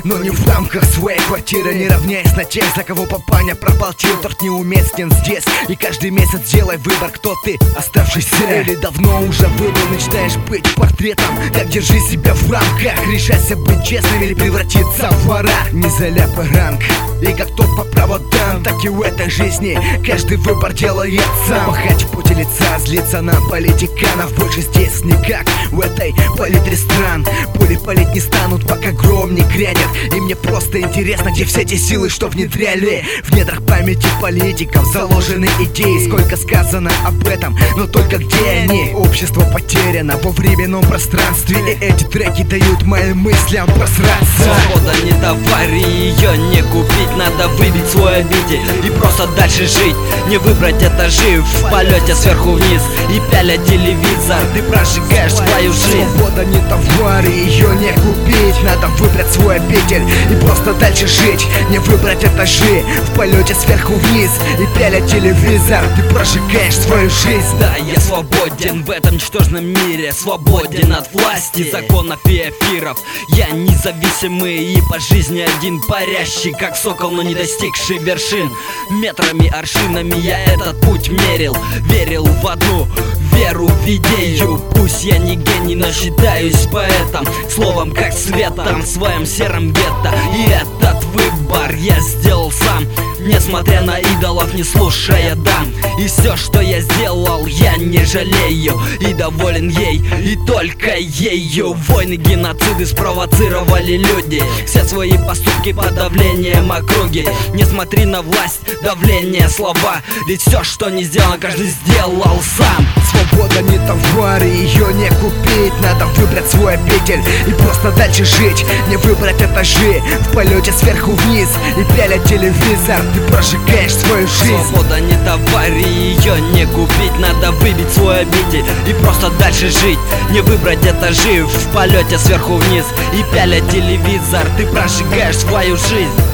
но не в рамках своей квартиры. Не равняясь на тех, за кого папаня проплатил. Торт неуместен здесь, и каждый месяц делай выбор, кто ты, оставшийся или давно уже выбрал. Мечтаешь быть портретом, так держи себя в рамках. Решайся быть честным или превратиться в вора. Не заляпай ранг, и как тот по проводам, так и в этой жизни каждый выбор делает сам. Махать в поте лица, злиться на политиканов. Больше здесь никак, в этой палитре стран. Пули палить не станут, пока гром не грянет. И мне просто интересно, где все те силы, что внедряли в недрах памяти политиков заложены идеи. Сколько сказано об этом, но только где они? Общество потеряно во временном пространстве, и эти треки дают моим мыслям просраться. Свобода не товар, и ее не купить. Надо выбить свой обитель и просто дальше жить. Не выбрать этажи в полете сверху вниз и пяля телевизор, ты прожигаешь свою жизнь. Свобода не товар, и ее не купить. Надо выбрать свой обитель и просто дальше жить. Не выбрать этажи в полете сверху вниз и пяля телевизор, ты прожигаешь свою жизнь. Да, я свободен в этом ничтожном мире, свободен от власти, законов и эфиров. Я независимый и по жизни один, парящий как сокол, но не достигший вершин. Метрами, аршинами я этот путь мерил, верил в одну веру в идею. Пусть я не гений, но считаюсь поэтом, словом как светом в своем сером гетто. И этот выбор я сделал сам, несмотря на идолов, не слушая дам. И все, что я сделал, я не жалею, и доволен ей, и только ею. Войны, геноциды спровоцировали люди, все свои поступки под давлением округи. Не смотри на власть, давление, слова, ведь все, что не сделано, каждый сделал сам. Свобода не товар, и ее не купить. Надо выбрать свой обитель и просто дальше жить. Не выбрать этажи в полете сверху вниз и пяля телевизор, ты прожигаешь свою жизнь. Свобода не товар, и ее не купить. Надо выбить свой обитель и просто дальше жить. Не выбрать этажи в полете сверху вниз и пяля телевизор, ты прожигаешь свою жизнь.